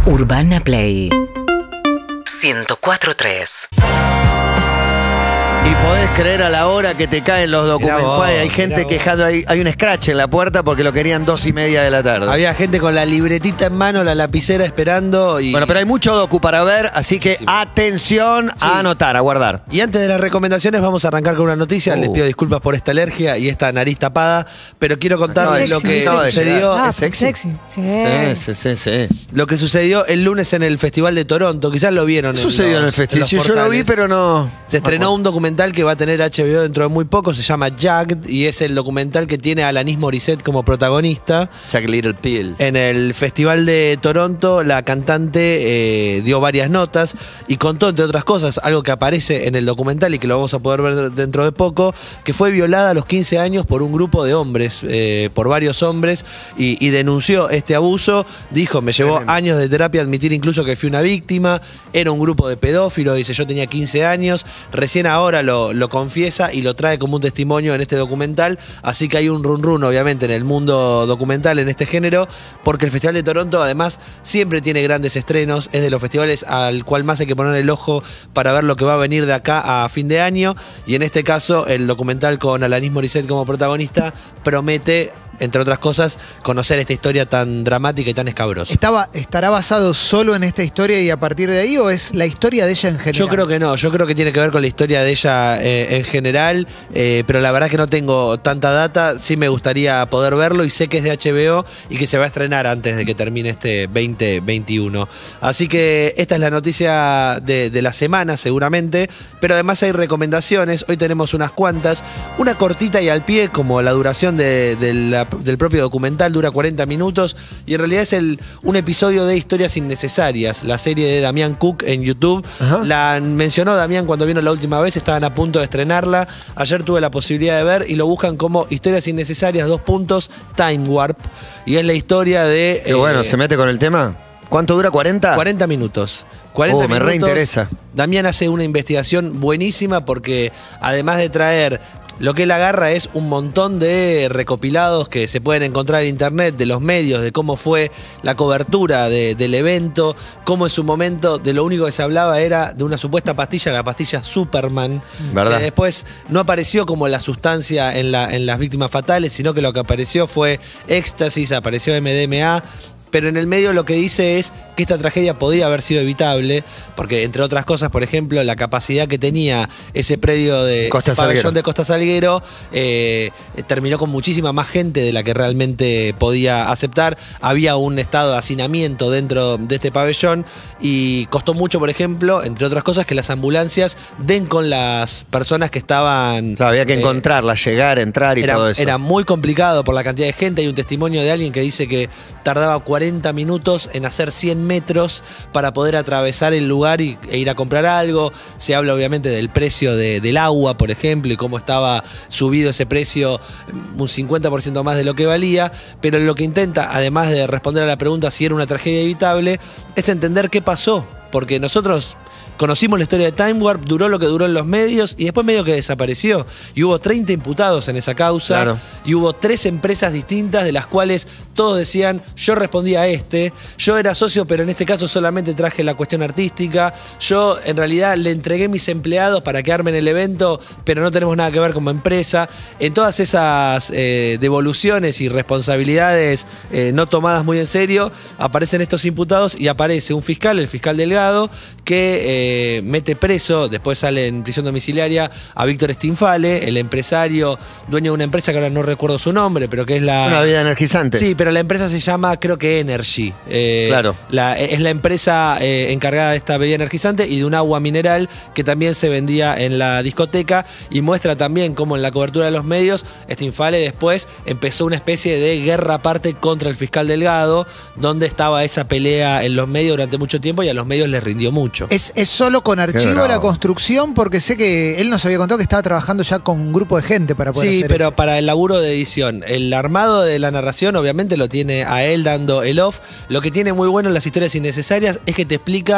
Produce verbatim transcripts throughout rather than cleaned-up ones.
Urbana Play ciento cuatro punto tres. Y podés creer a la hora que te caen los documentos. Hay gente quejando, hay, hay un scratch en la puerta porque lo querían dos y media de la tarde. Había gente con la libretita en mano, la lapicera esperando. Y... Bueno, pero hay mucho docu para ver, así que sí. Atención sí. a anotar, a guardar. Y antes de las recomendaciones vamos a arrancar con una noticia. Uh. Les pido disculpas por esta alergia y esta nariz tapada, pero quiero contarles no, lo que no, sucedió. Ah, ¿Es sexy? sexy. Sí. Sí, sí, sí, sí. Lo que sucedió el lunes en el Festival de Toronto, quizás lo vieron. ¿Qué sucedió en el festival? Sí, yo lo vi, pero no. Se estrenó un documental que va a tener H B O dentro de muy poco, se llama Jagged y es el documental que tiene a Alanis Morissette como protagonista. Jagged Little Pill. En el Festival de Toronto la cantante eh, dio varias notas y contó, entre otras cosas, algo que aparece en el documental y que lo vamos a poder ver dentro de poco, que fue violada a los quince años por un grupo de hombres, eh, por varios hombres, y, y denunció este abuso. Dijo, me llevó Tremendo. años de terapia admitir incluso que fui una víctima, era un grupo de pedófilos, dice, yo tenía quince años, recién ahora lo, lo confiesa y lo trae como un testimonio en este documental, así que hay un run run obviamente en el mundo documental en este género, porque el Festival de Toronto además siempre tiene grandes estrenos, es de los festivales al cual más hay que poner el ojo para ver lo que va a venir de acá a fin de año, y en este caso el documental con Alanis Morissette como protagonista promete, entre otras cosas, conocer esta historia tan dramática y tan escabrosa. ¿Estaba, ¿Estará basado solo en esta historia y a partir de ahí o es la historia de ella en general? Yo creo que no, yo creo que tiene que ver con la historia de ella eh, en general, eh, pero la verdad es que no tengo tanta data, sí me gustaría poder verlo y sé que es de H B O y que se va a estrenar antes de que termine este veinte veintiuno. Así que esta es la noticia de, de la semana seguramente, pero además hay recomendaciones, hoy tenemos unas cuantas, una cortita y al pie como la duración de, de la del propio documental, dura cuarenta minutos y en realidad es el, un episodio de Historias Innecesarias, la serie de Damián Cook en YouTube. Ajá. La mencionó Damián cuando vino la última vez, estaban a punto de estrenarla, ayer tuve la posibilidad de ver y lo buscan como Historias Innecesarias, dos puntos, Time Warp, y es la historia de... Qué eh, bueno, ¿se mete con el tema? ¿Cuánto dura? ¿cuarenta? cuarenta minutos. cuarenta oh, me minutos. reinteresa. Damián hace una investigación buenísima porque además de traer... Lo que él agarra es un montón de recopilados que se pueden encontrar en internet, de los medios, de cómo fue la cobertura de, del evento, cómo en su momento de lo único que se hablaba era de una supuesta pastilla, la pastilla Superman, ¿verdad? Que después no apareció como la sustancia en, la, en las víctimas fatales, sino que lo que apareció fue éxtasis, apareció M D M A. Pero en el medio lo que dice es que esta tragedia podría haber sido evitable, porque entre otras cosas, por ejemplo, la capacidad que tenía ese predio de Costa pabellón de Costa Salguero eh, terminó con muchísima más gente de la que realmente podía aceptar. Había un estado de hacinamiento dentro de este pabellón y costó mucho, por ejemplo, entre otras cosas, que las ambulancias den con las personas que estaban... Claro, había que eh, encontrarlas, llegar, entrar y era, todo eso. Era muy complicado por la cantidad de gente. Hay un testimonio de alguien que dice que tardaba cuarenta minutos en hacer cien metros para poder atravesar el lugar y, e ir a comprar algo. Se habla obviamente del precio de, del agua, por ejemplo, y cómo estaba subido ese precio un cincuenta por ciento más de lo que valía, pero lo que intenta, además de responder a la pregunta si era una tragedia evitable, es entender qué pasó, porque nosotros... Conocimos la historia de Time Warp, duró lo que duró en los medios y después medio que desapareció. Y hubo treinta imputados en esa causa. Claro. Y hubo tres empresas distintas de las cuales todos decían, yo respondí a este, yo era socio, pero en este caso solamente traje la cuestión artística, yo en realidad le entregué mis empleados para que armen el evento, pero no tenemos nada que ver como empresa. En todas esas eh, devoluciones y responsabilidades eh, no tomadas muy en serio, aparecen estos imputados y aparece un fiscal, el fiscal Delgado, que... Eh, Eh, mete preso, después sale en prisión domiciliaria a Víctor Stinfale, el empresario, dueño de una empresa que ahora no recuerdo su nombre, pero que es la... Una bebida energizante. Sí, pero la empresa se llama, creo que Energy. Eh, claro. La, es la empresa eh, encargada de esta bebida energizante y de un agua mineral que también se vendía en la discoteca y muestra también cómo en la cobertura de los medios, Stinfale después empezó una especie de guerra aparte contra el fiscal Delgado, donde estaba esa pelea en los medios durante mucho tiempo y a los medios les rindió mucho. Es, es solo con archivo la construcción? Porque sé que él nos había contado que estaba trabajando ya con un grupo de gente para poder sí, hacer pero esto. Para el laburo de edición. El armado de la narración obviamente lo tiene a él dando el off. Lo que tiene muy bueno en las historias innecesarias es que te explica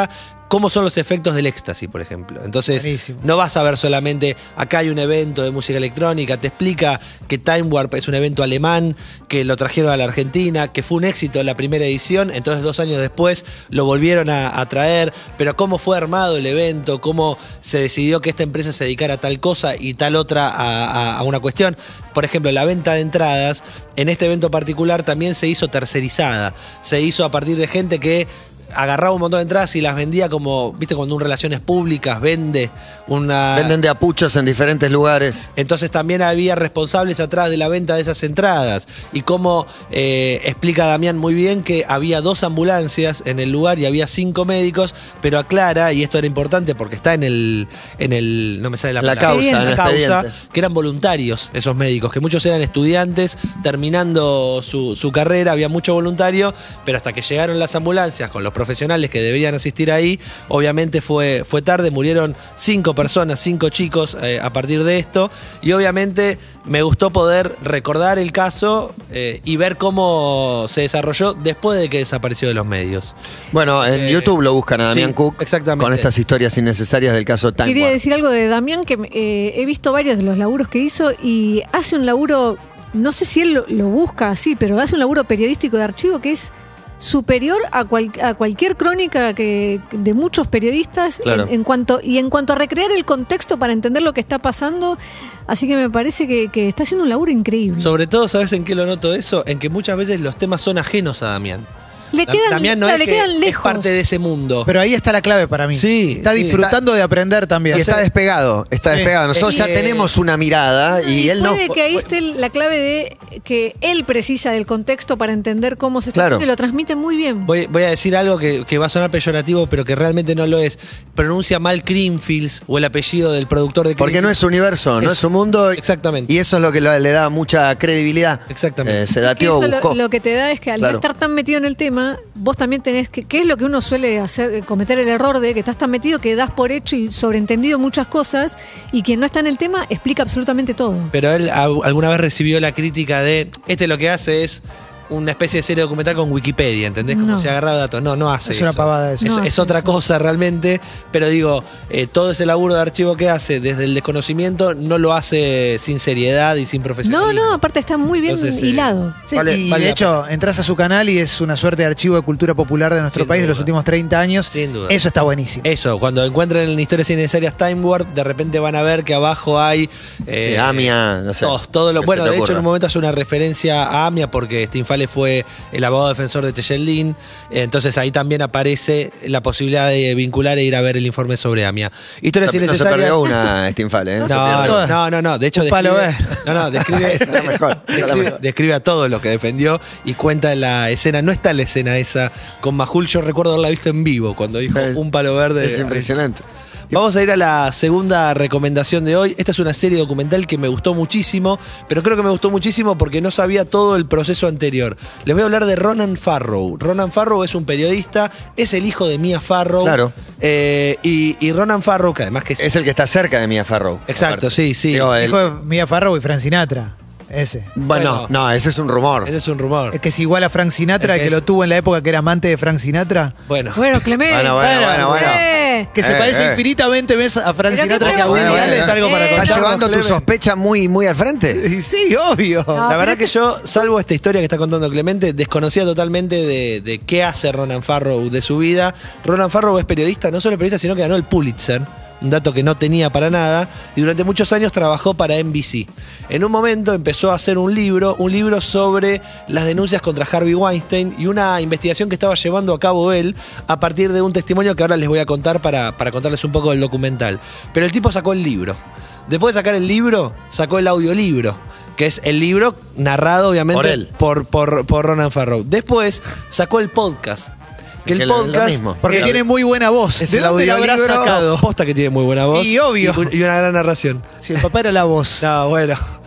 cómo son los efectos del éxtasis, por ejemplo. Entonces, Buenísimo. no vas a ver solamente, acá hay un evento de música electrónica, te explica que Time Warp es un evento alemán, que lo trajeron a la Argentina, que fue un éxito en la primera edición, entonces dos años después lo volvieron a, a traer, pero cómo fue armado el evento, cómo se decidió que esta empresa se dedicara a tal cosa y tal otra a, a, a una cuestión. Por ejemplo, la venta de entradas, en este evento particular también se hizo tercerizada, se hizo a partir de gente que agarraba un montón de entradas y las vendía como, viste, cuando un relaciones públicas vende una... Venden de a puchos en diferentes lugares. Entonces también había responsables atrás de la venta de esas entradas. Y como eh, explica Damián muy bien que había dos ambulancias en el lugar y había cinco médicos, pero aclara, y esto era importante porque está en el, en el no me sale la, La palabra, causa, en en la el causa, expediente. que eran voluntarios esos médicos, que muchos eran estudiantes terminando su, su carrera, había mucho voluntario, pero hasta que llegaron las ambulancias con los profesionales que deberían asistir ahí, obviamente fue, fue tarde, murieron cinco personas, cinco chicos eh, a partir de esto, y obviamente me gustó poder recordar el caso eh, y ver cómo se desarrolló después de que desapareció de los medios. Bueno, en Eh, YouTube lo buscan a Damián sí, Cook exactamente. con estas historias innecesarias del caso Time Quería Warp. decir algo de Damián, que eh, he visto varios de los laburos que hizo y hace un laburo, no sé si él lo, lo busca así, pero hace un laburo periodístico de archivo que es superior a, cual- a cualquier crónica que de muchos periodistas Claro. en, en cuanto y en cuanto a recrear el contexto para entender lo que está pasando, así que me parece que, que está haciendo un laburo increíble. Sobre todo, ¿sabes en qué lo noto eso? En que muchas veces los temas son ajenos a Damián. le quedan, Damián no claro, es le que quedan es lejos. parte de ese mundo. Pero ahí está la clave para mí. Sí, Está sí. disfrutando de aprender también. Y está despegado, está Sí. despegado. Nosotros Eh, ya tenemos una mirada y, Y él no. puede que ahí esté la clave de que él precisa del contexto para entender cómo se está Claro. haciendo y lo transmite muy bien. Voy, voy a decir algo que, que va a sonar peyorativo, pero que realmente no lo es. Pronuncia mal Creamfields o el apellido del productor de Porque no es su universo, no Es- es su mundo. Exactamente. Y eso es lo que lo- le da mucha credibilidad. Exactamente. Eh, se Que dateó, eso buscó. lo, lo que te da es que al Claro. no estar tan metido en el tema, vos también tenés que, ¿qué es lo que uno suele hacer, eh, cometer el error de que estás tan metido que das por hecho y sobreentendido muchas cosas, y quien no está en el tema explica absolutamente todo. Pero él a- alguna vez recibió la crítica de, este lo que hace es una especie de serie documental con Wikipedia, ¿entendés? Como No. si agarrara datos. No, no hace Es eso. una pavada eso. Es, No es hace otra eso. cosa realmente, pero digo, eh, todo ese laburo de archivo que hace desde el desconocimiento no lo hace sin seriedad y sin No, profesionalismo. no, aparte está muy bien Entonces, eh, hilado. Sí, Vale- y vale de la hecho, entras a su canal y es una suerte de archivo de cultura popular de nuestro Sin país de los duda. últimos treinta años. Sin duda. Eso está buenísimo. Eso, cuando encuentren en Historias Innecesarias Time Warp, de repente van a ver que abajo hay... eh, Sí, AMIA, no sé. Todos, todo lo, Que bueno, se te de hecho ocurra. en un momento hace una referencia a AMIA porque Stinfale fue el abogado defensor de Tejeldín, entonces ahí también aparece la posibilidad de vincular e ir a ver el informe sobre AMIA. Historias No, no se Innecesarias... perdió una, Stinfale, ¿eh? No, se pierde. todas. no, no, no, de hecho Un palo describe, no, no, describe, Esa es la mejor, esa es la describe, mejor. describe a todo lo que defendió y cuenta la escena, no está la escena esa con Majul, yo recuerdo haberla visto en vivo cuando dijo Es- un palo verde. Es impresionante. Vamos a ir a la segunda recomendación de hoy. Esta es una serie documental que me gustó muchísimo, pero creo que me gustó muchísimo porque no sabía todo el proceso anterior. Les voy a hablar de Ronan Farrow. Ronan Farrow es un periodista, es el hijo de Mia Farrow. Claro. Eh, y, y Ronan Farrow, que además que es... Es el que está cerca de Mia Farrow. Exacto, aparte. sí, sí. Digo, el- Hijo de Mia Farrow y Frank Sinatra. Ese. bueno, Bueno. no, ese es un rumor. Ese es un rumor. Es que es igual a Frank Sinatra, Es que que lo es- tuvo en la época que era amante de Frank Sinatra. Bueno. Bueno, Clemente. Bueno, bueno, bueno, bueno. eh. Que se Eh, parece eh. infinitamente más a Frank Pero qué Sinatra que a pregunta. Woody Bueno, Allen. bueno, algo para Eh, ¿Estás contar, llevando tu Clemente? sospecha muy, muy al frente? Y Sí, obvio. No, La pero verdad que- que yo, salvo esta historia que está contando Clemente, desconocía totalmente de, de qué hace Ronan Farrow de su vida. Ronan Farrow es periodista, no solo periodista, sino que ganó el Pulitzer, un dato que no tenía para nada, y durante muchos años trabajó para N B C. En un momento empezó a hacer un libro, un libro sobre las denuncias contra Harvey Weinstein y una investigación que estaba llevando a cabo él a partir de un testimonio que ahora les voy a contar para, para contarles un poco del documental. Pero el tipo sacó el libro. Después de sacar el libro, sacó el audiolibro, que es el libro narrado obviamente Por él. por, por, por Ronan Farrow. Después sacó el podcast. Que Que el lo- lo podcast... mismo. Porque eh, tiene muy buena voz. Es ¿De el dónde la habrá audiolibro. sacado? Posta que tiene muy buena voz. Y obvio. Y, y una gran narración. Si el papá era la voz. No, bueno.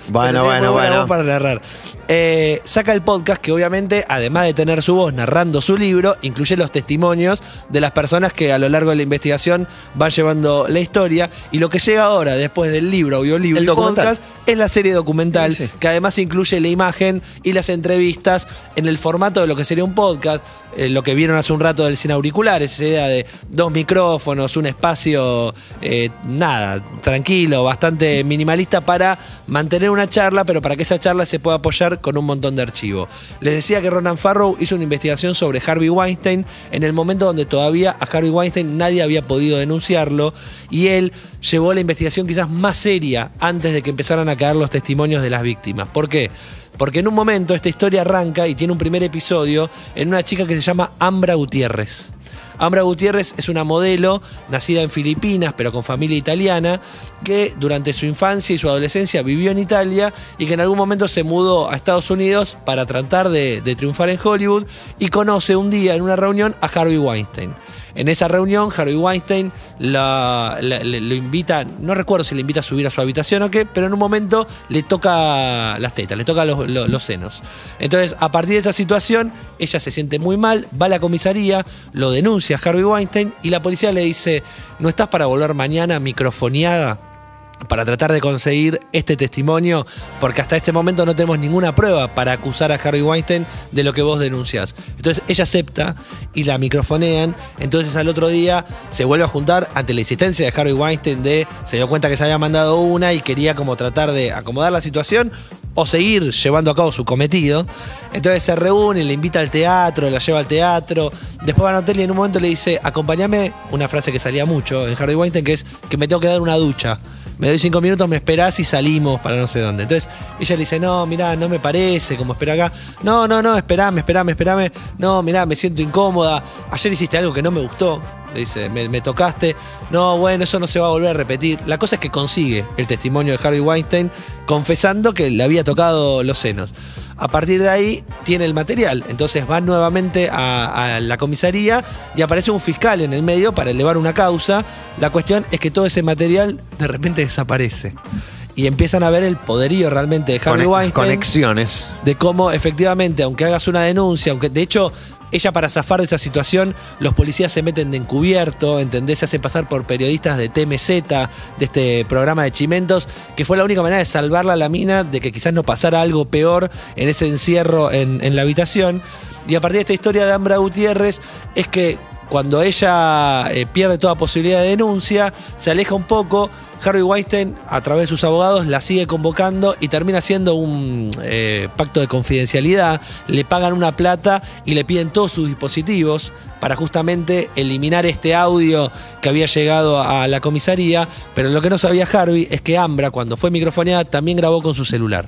Bueno, bueno, bueno. Para narrar. Eh, saca el podcast que obviamente, además de tener su voz narrando su libro, incluye los testimonios de las personas que a lo largo de la investigación van llevando la historia. Y lo que llega ahora, después del libro, audiolibro El y documental. podcast, es la serie documental, Sí, sí. que además incluye la imagen y las entrevistas en el formato de lo que sería un podcast. Eh, lo que vieron hace un rato del sin auriculares, esa idea de dos micrófonos, un espacio, eh, nada, tranquilo, bastante minimalista para mantener una charla, pero para que esa charla se pueda apoyar con un montón de archivo. Les decía que Ronan Farrow hizo una investigación sobre Harvey Weinstein en el momento donde todavía a Harvey Weinstein nadie había podido denunciarlo, y él llevó la investigación quizás más seria antes de que empezaran a caer los testimonios de las víctimas. ¿Por qué? Porque en un momento esta historia arranca y tiene un primer episodio en una chica que se llama Ambra Gutiérrez. Ambra Gutiérrez es una modelo nacida en Filipinas, pero con familia italiana, que durante su infancia y su adolescencia vivió en Italia y que en algún momento se mudó a Estados Unidos para tratar de, de triunfar en Hollywood, y conoce un día en una reunión a Harvey Weinstein. En esa reunión, Harvey Weinstein la, la, le, lo invita, no recuerdo si le invita a subir a su habitación o qué, pero en un momento le toca las tetas, le toca los, los, los senos. Entonces, a partir de esa situación, ella se siente muy mal, va a la comisaría, lo denuncia a Harvey Weinstein y la policía le dice: ¿no estás para volver mañana microfoneada para tratar de conseguir este testimonio? Porque hasta este momento no tenemos ninguna prueba para acusar a Harvey Weinstein de lo que vos denunciás. Entonces ella acepta y la microfonean. Entonces al otro día se vuelve a juntar ante la insistencia de Harvey Weinstein de, se dio cuenta que se había mandado una y quería como tratar de acomodar la situación o seguir llevando a cabo su cometido. Entonces se reúne, le invita al teatro, la lleva al teatro, después va a un hotel y en un momento le dice: acompáñame, una frase que salía mucho en Harvey Weinstein, que es que me tengo que dar una ducha. Me doy cinco minutos, me esperás y salimos para no sé dónde. Entonces ella le dice: no, mirá, no me parece, como espera acá. No, no, no, esperame, esperame, esperame. No, mirá, me siento incómoda. Ayer hiciste algo que no me gustó. Le dice, me, me tocaste. No, bueno, eso no se va a volver a repetir. La cosa es que consigue el testimonio de Harvey Weinstein confesando que le había tocado los senos. A partir de ahí tiene el material, entonces va nuevamente a, a la comisaría y aparece un fiscal en el medio para elevar una causa. La cuestión es que todo ese material de repente desaparece y empiezan a ver el poderío realmente de Harvey Conex- Weinstein. Conexiones. De cómo efectivamente, aunque hagas una denuncia, aunque de hecho ella, para zafar de esa situación, los policías se meten de encubierto, ¿entendés? Se hacen pasar por periodistas de T M Z, de este programa de Chimentos, que fue la única manera de salvarla a la mina, de que quizás no pasara algo peor en ese encierro en, en la habitación. Y a partir de esta historia de Ambra Gutiérrez es que cuando ella eh, pierde toda posibilidad de denuncia, se aleja un poco. Harvey Weinstein, a través de sus abogados, la sigue convocando y termina haciendo un eh, pacto de confidencialidad. Le pagan una plata y le piden todos sus dispositivos para justamente eliminar este audio que había llegado a la comisaría. Pero lo que no sabía Harvey es que Ambra, cuando fue microfoneada, también grabó con su celular.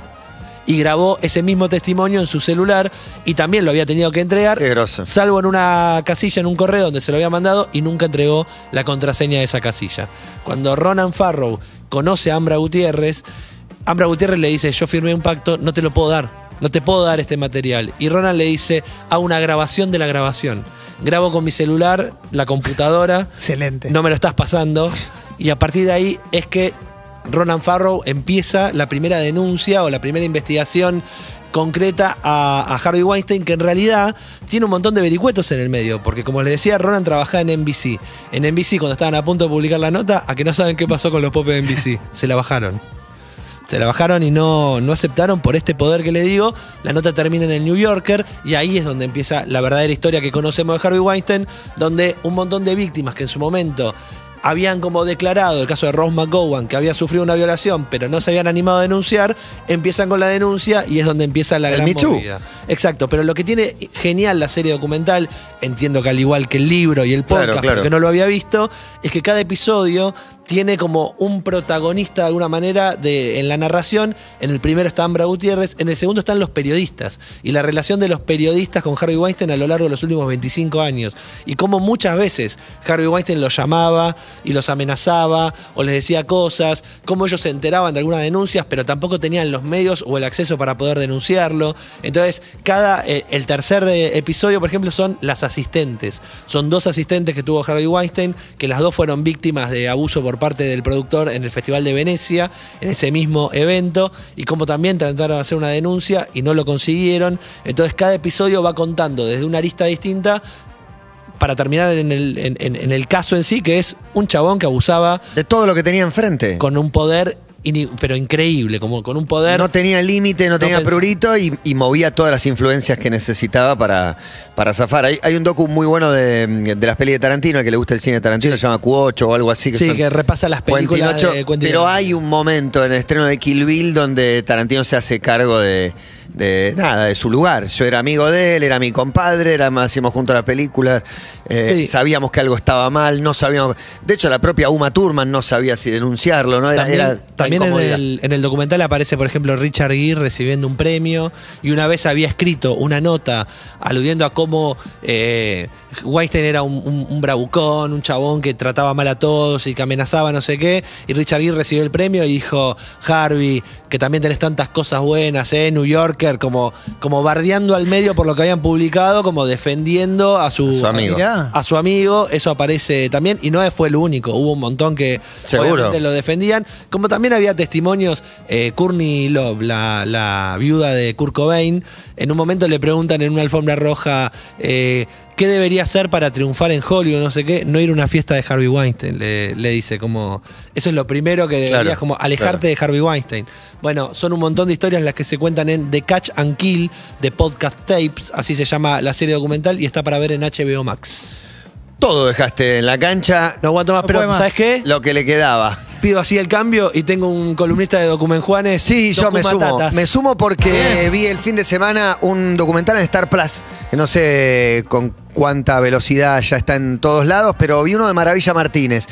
Y grabó ese mismo testimonio en su celular y también lo había tenido que entregar, Qué groso. salvo en una casilla, en un correo donde se lo había mandado, y nunca entregó la contraseña de esa casilla. Cuando Ronan Farrow conoce a Ambra Gutiérrez, Ambra Gutiérrez le dice: yo firmé un pacto, no te lo puedo dar, no te puedo dar este material. Y Ronan le dice: hago una grabación de la grabación. Grabo con mi celular, la computadora, Excelente. no me lo estás pasando. Y a partir de ahí es que Ronan Farrow empieza la primera denuncia o la primera investigación concreta a, a Harvey Weinstein, que en realidad tiene un montón de vericuetos en el medio, porque como les decía, Ronan trabajaba en N B C. En N B C, cuando estaban a punto de publicar la nota, a que no saben qué pasó con los popes de N B C, se la bajaron. Se la bajaron y no, no aceptaron por este poder que le digo. La nota termina en el New Yorker y ahí es donde empieza la verdadera historia que conocemos de Harvey Weinstein, donde un montón de víctimas que en su momento habían como declarado, el caso de Rose McGowan, que había sufrido una violación, pero no se habían animado a denunciar, empiezan con la denuncia y es donde empieza la El gran Me Too. movida. Exacto, pero lo que tiene genial la serie documental, entiendo que al igual que el libro y el podcast, Claro, claro. porque no lo había visto, es que cada episodio tiene como un protagonista de alguna manera de, en la narración. En el primero está Ambra Gutiérrez, en el segundo están los periodistas y la relación de los periodistas con Harvey Weinstein a lo largo de los últimos veinticinco años y cómo muchas veces Harvey Weinstein los llamaba y los amenazaba o les decía cosas, cómo ellos se enteraban de algunas denuncias pero tampoco tenían los medios o el acceso para poder denunciarlo. Entonces cada eh, el tercer eh, episodio, por ejemplo, son las asistentes. Son dos asistentes que tuvo Harvey Weinstein, que las dos fueron víctimas de abuso por parte del productor en el Festival de Venecia, en ese mismo evento, y como también trataron de hacer una denuncia y no lo consiguieron. Entonces cada episodio va contando desde una arista distinta para terminar en el, en, en, en el caso en sí, que es un chabón que abusaba de todo lo que tenía enfrente. con un poder, pero increíble, como con un poder. No tenía límite, no, no tenía pens- prurito y, y movía todas las influencias que necesitaba para, para zafar. Hay, hay un docu muy bueno de, de las pelis de Tarantino, al que le gusta el cine de Tarantino, Sí. se llama Q ocho o algo así. Que Sí, son que repasa las películas Quentin ocho, de Quentin pero Tarantino. hay un momento en el estreno de Kill Bill donde Tarantino se hace cargo de, de nada, de su lugar. Yo era amigo de él, era mi compadre, era, hacíamos juntos las películas, eh, Sí. sabíamos que algo estaba mal, no sabíamos. De hecho, la propia Uma Thurman no sabía si denunciarlo, ¿no? Era, También, era la también en, incomodidad. el, en el documental aparece, por ejemplo, Richard Gere recibiendo un premio, y una vez había escrito una nota aludiendo a cómo eh, Weinstein era un, un, un bravucón, un chabón que trataba mal a todos y que amenazaba no sé qué, y Richard Gere recibió el premio y dijo: Harvey, que también tenés tantas cosas buenas, ¿eh? New Yorker, como, como bardeando al medio por lo que habían publicado, como defendiendo a su, A su amigo. Mirá. a su amigo. Eso aparece también, y no fue el único, hubo un montón que Seguro. obviamente lo defendían, como también había testimonios. eh, Courtney Love, la, la viuda de Kurt Cobain, en un momento le preguntan en una alfombra roja eh, ¿qué debería hacer para triunfar en Hollywood? No sé qué, no ir a una fiesta de Harvey Weinstein, le, le dice, como eso es lo primero que deberías, Claro, como alejarte claro. de Harvey Weinstein. Bueno, son un montón de historias las que se cuentan en The Catch and Kill de Podcast Tapes, así se llama la serie documental, y está para ver en H B O Max. Todo dejaste en la cancha, No aguanto más, No pero puede más. ¿sabes qué? lo que le quedaba. Pido así el cambio y tengo un columnista de Document Juanes. Sí, yo me sumo. Documatatas. Me sumo porque vi el fin de semana un documental en Star Plus, que no sé con cuánta velocidad ya está en todos lados, pero vi uno de Maravilla Martínez.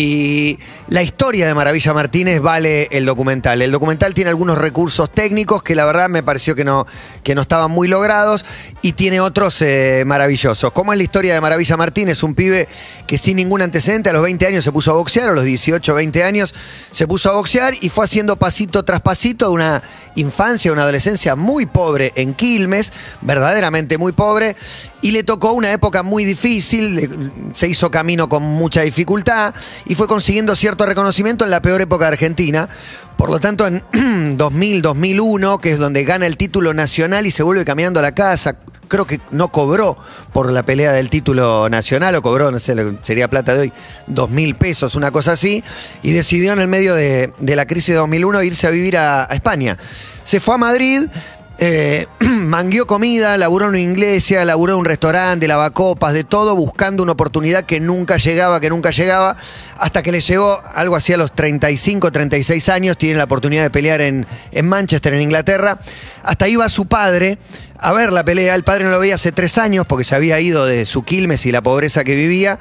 Y la historia de Maravilla Martínez vale el documental. El documental tiene algunos recursos técnicos que la verdad me pareció que no, que no estaban muy logrados, y tiene otros eh, maravillosos. ¿Cómo es la historia de Maravilla Martínez? Un pibe que sin ningún antecedente a los veinte años se puso a boxear, a los dieciocho, veinte años se puso a boxear y fue haciendo pasito tras pasito de una infancia, una adolescencia muy pobre en Quilmes, verdaderamente muy pobre, y le tocó una época muy difícil, le- se hizo camino con mucha dificultad y fue consiguiendo cierto reconocimiento en la peor época de Argentina. Por lo tanto, en dos mil, dos mil uno, que es donde gana el título nacional y se vuelve caminando a la casa. Creo que no cobró por la pelea del título nacional, o cobró, no sé, sería plata de hoy, dos mil pesos, una cosa así, y decidió en el medio de, de la crisis de dos mil uno irse a vivir a, a España. Se fue a Madrid, eh, mangueó comida, laburó en una iglesia, laburó en un restaurante, lavacopas, de todo, buscando una oportunidad que nunca llegaba, que nunca llegaba, hasta que le llegó algo así a los treinta y cinco, treinta y seis años, tiene la oportunidad de pelear en, en Manchester, en Inglaterra. Hasta ahí va su padre a ver la pelea. El padre no lo veía hace tres años porque se había ido de su Quilmes y la pobreza que vivía,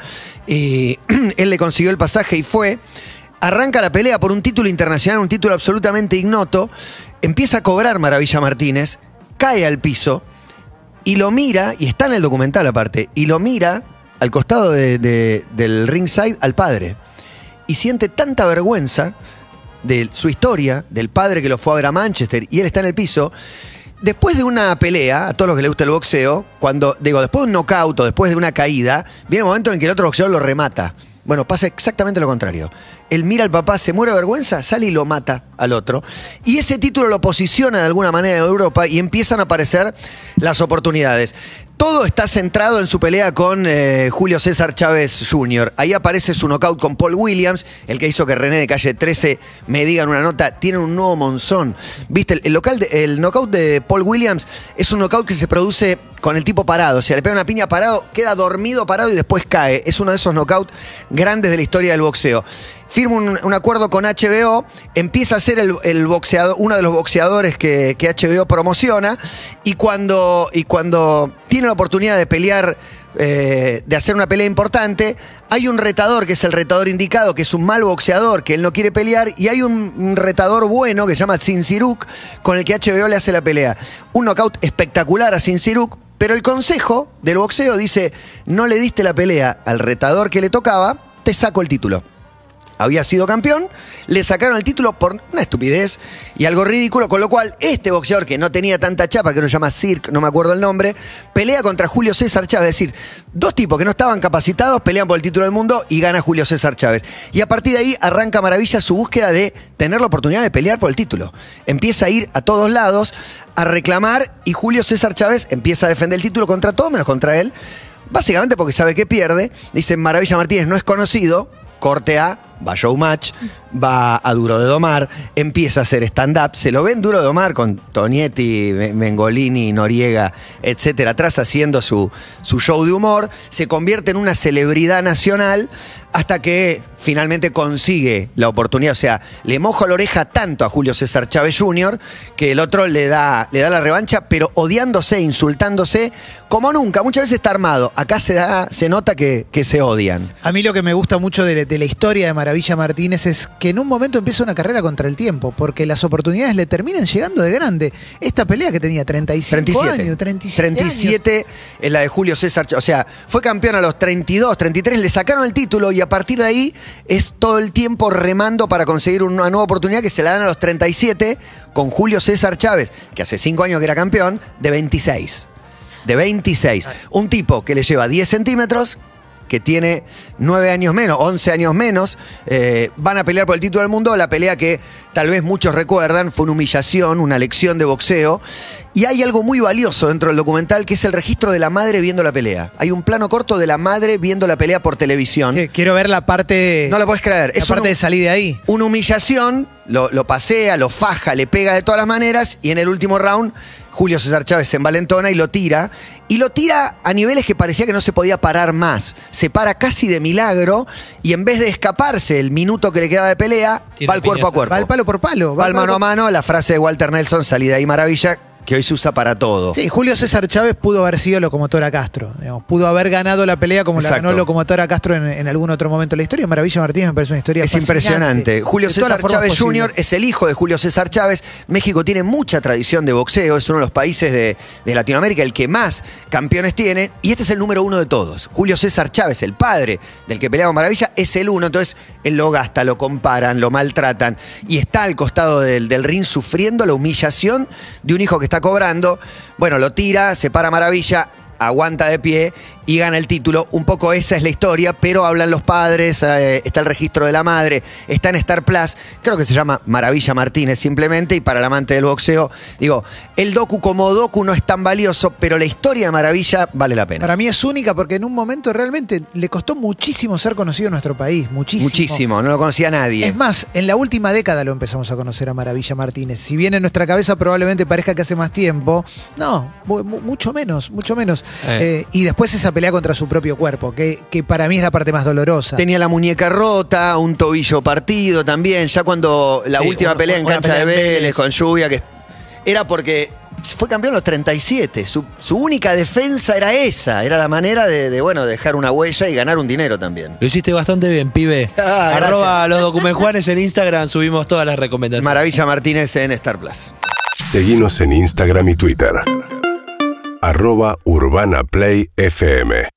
y él le consiguió el pasaje y fue. Arranca la pelea por un título internacional, un título absolutamente ignoto. Empieza a cobrar Maravilla Martínez, cae al piso y lo mira, y está en el documental aparte, y lo mira al costado de- de- del ringside al padre. Y siente tanta vergüenza de su historia, del padre que lo fue a ver a Manchester, y él está en el piso. Después de una pelea, a todos los que les gusta el boxeo, cuando, digo, después de un knockout o después de una caída, viene el momento en que el otro boxeador lo remata. Bueno, pasa exactamente lo contrario. Él mira al papá, se muere de vergüenza, sale y lo mata al otro. Y ese título lo posiciona de alguna manera en Europa y empiezan a aparecer las oportunidades. Todo está centrado en su pelea con eh, Julio César Chávez junior Ahí aparece su knockout con Paul Williams, el que hizo que René de Calle trece me diga en una nota: tienen un nuevo Monzón. ¿Viste? El, el, local de- el knockout de Paul Williams es un knockout que se produce con el tipo parado. O sea, le pega una piña parado, queda dormido parado y después cae. Es uno de esos knockouts grandes de la historia del boxeo. Firma un, un acuerdo con H B O, empieza a ser el, el boxeador, uno de los boxeadores que, que H B O promociona, y cuando, y cuando tiene la oportunidad de pelear, eh, de hacer una pelea importante, hay un retador que es el retador indicado, que es un mal boxeador, que él no quiere pelear, y hay un, un retador bueno que se llama Zinciruk, con el que H B O le hace la pelea. Un knockout espectacular a Zinciruk, pero el consejo del boxeo dice: no le diste la pelea al retador que le tocaba, te saco el título. había sido campeón, le sacaron el título por una estupidez y algo ridículo, con lo cual este boxeador que no tenía tanta chapa, que uno llama Cirque, no me acuerdo el nombre, pelea contra Julio César Chávez. Es decir, dos tipos que no estaban capacitados pelean por el título del mundo y gana Julio César Chávez. Y a partir de ahí arranca Maravilla su búsqueda de tener la oportunidad de pelear por el título. Empieza a ir a todos lados a reclamar y Julio César Chávez empieza a defender el título contra todo menos contra él, básicamente porque sabe que pierde. Dice, Maravilla Martínez no es conocido, corte A, va a Showmatch, va a Duro de Domar, empieza a hacer stand-up, se lo ve en Duro de Domar con Tonietti, Mengolini, Noriega, etcétera, atrás haciendo su, su show de humor, se convierte en una celebridad nacional hasta que finalmente consigue la oportunidad. O sea, le moja la oreja tanto a Julio César Chávez junior que el otro le da, le da la revancha, pero odiándose, insultándose, como nunca. Muchas veces está armado. Acá se, da, se nota que, que se odian. A mí lo que me gusta mucho de, de la historia de Maravilla Martínez es que en un momento empieza una carrera contra el tiempo, porque las oportunidades le terminan llegando de grande. Esta pelea que tenía treinta y cinco treinta y siete años, treinta y siete treinta y siete es la de Julio César Chávez. O sea, fue campeón a los treinta y dos, treinta y tres, le sacaron el título y a partir de ahí es todo el tiempo remando para conseguir una nueva oportunidad que se la dan a los treinta y siete con Julio César Chávez, que hace cinco años que era campeón, de veintiséis. De veintiséis. Un tipo que le lleva diez centímetros, que tiene nueve años menos, once años menos, eh, van a pelear por el título del mundo. La pelea que tal vez muchos recuerdan fue una humillación, una lección de boxeo. Y hay algo muy valioso dentro del documental, que es el registro de la madre viendo la pelea. Hay un plano corto de la madre viendo la pelea por televisión. Que quiero ver la parte. No lo podés creer. La Es parte una, de salir de ahí. Una humillación, lo, lo pasea, lo faja, le pega de todas las maneras y en el último round Julio César Chávez se envalentona y lo tira. Y lo tira a niveles que parecía que no se podía parar más. Se para casi de milagro y en vez de escaparse el minuto que le quedaba de pelea, Tiene va al cuerpo a piñazo. cuerpo. Va al palo por palo. Va al mano a palo por- mano, la frase de Walter Nelson, salí de ahí Maravilla, que hoy se usa para todo. Sí, Julio César Chávez pudo haber sido locomotora Castro. Digamos, pudo haber ganado la pelea como Exacto. la ganó locomotora Castro en, en algún otro momento de la historia. Maravilla Martínez me parece una historia Es fascinante. impresionante. Julio De todas las César formas Chávez posibles. junior es el hijo de Julio César Chávez. México tiene mucha tradición de boxeo, es uno de los países de, de Latinoamérica el que más campeones tiene, y este es el número uno de todos. Julio César Chávez, el padre del que peleaba Maravilla, es el uno, entonces él lo gasta, lo comparan, lo maltratan, y está al costado del, del ring sufriendo la humillación de un hijo que está cobrando. Bueno, lo tira, se para Maravilla, aguanta de pie y gana el título. Un poco esa es la historia, pero hablan los padres, eh, está el registro de la madre, está en Star Plus, creo que se llama Maravilla Martínez simplemente, y para el amante del boxeo, digo, el docu como docu no es tan valioso, pero la historia de Maravilla vale la pena. Para mí es única porque en un momento realmente le costó muchísimo ser conocido en nuestro país. Muchísimo. Muchísimo, no lo conocía nadie. Es más, en la última década lo empezamos a conocer a Maravilla Martínez. Si bien en nuestra cabeza probablemente parezca que hace más tiempo, no, mu- mu- mucho menos, mucho menos. Eh. Eh, y después esa pelea contra su propio cuerpo, que, que para mí es la parte más dolorosa. Tenía la muñeca rota, un tobillo partido también, ya cuando la Sí, última una- pelea en una cancha de pelea en Vélez, Vélez. con lluvia, que era porque fue campeón a los treinta y siete. Su, su única defensa era esa, era la manera de, de, bueno, dejar una huella y ganar un dinero también. Lo hiciste bastante bien, pibe. Ah, gracias. Arroba los documenjuanes en Instagram, subimos todas las recomendaciones. Maravilla Martínez en Star Plus. Seguinos en Instagram y Twitter. Arroba Urbana Play F M.